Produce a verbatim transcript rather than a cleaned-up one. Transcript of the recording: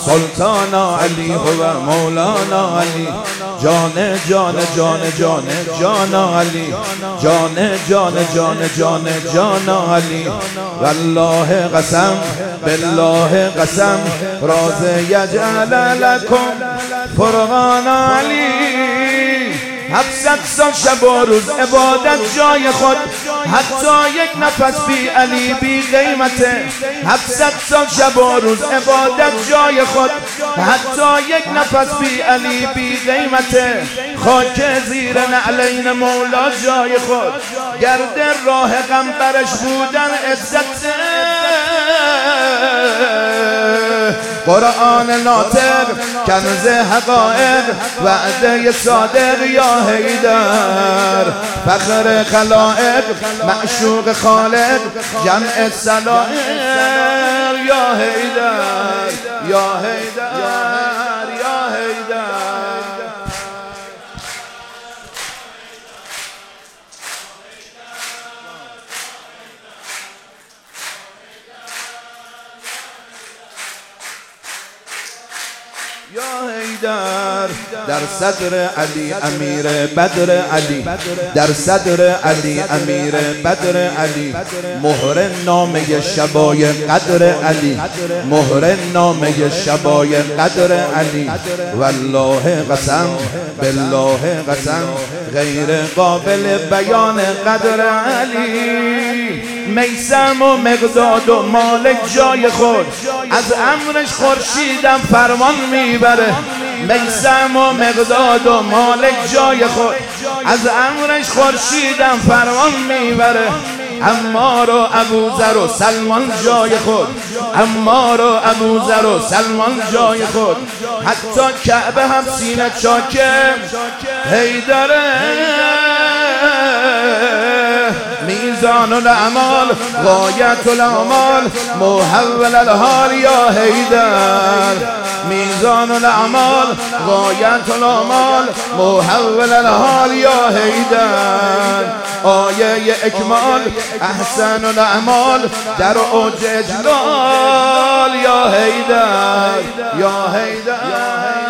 سلطان علی هو مولانا علی جان جان جان جان جان علی جان جان جان جان جان علی والله قسم بالله قسم راز یجعل لکم فرقان علی هفتصد سال شب و روز عبادت جای خود حتی یک نفس بی علی بی قیمته هفتصد سال شب و روز عبادت جای خود حتی یک نفس بی علی بی قیمته خاک زیر نعلین مولا جای خود گرد راه غمبرش بودن عزته قرآن ناطق کنز حقائق وعده صادق یا حیدر فخر خلائق معشوق خالق جمع سلائق یا حیدر یا حیدر یا حیدر یا حیدر در صدر علی امیر بدر علی در صدر علی امیر بدر علی مهر نامه شبای قدر علی مهر نامه شبای قدر علی والله قسم بالله قسم غیر قابل بیان قدر علی میثم و مقداد و مالک جای خود از امرش خورشیدم فرمان میبره میثم و مقداد و مالک جای خود از امرش خورشیدم فرمان میبره عمار و ابوذر و سلمان جای خود عمار و ابوذر و سلمان جای خود حتی کعبه هم سینه چاکه حیدره میزان الاعمال غایت الاعمال محول الحال یا حیدر میزان الاعمال غایت الاعمال محول الحال یا حیدر آیه اکمال احسن الاعمال در اوج اجلال یا حیدر یا حیدر